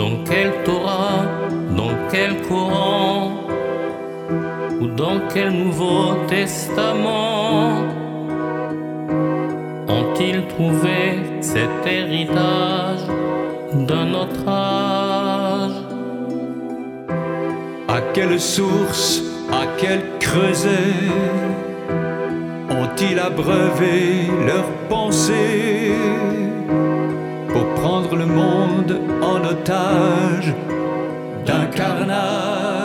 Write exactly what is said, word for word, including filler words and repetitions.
Dans quel Torah, dans quel Coran, ou dans quel Nouveau Testament ont-ils trouvé cet héritage d'un autre âge? À quelle source, à quel creuset ont-ils abreuvé leurs pensées pour prendre le monde en otage d'un carnage?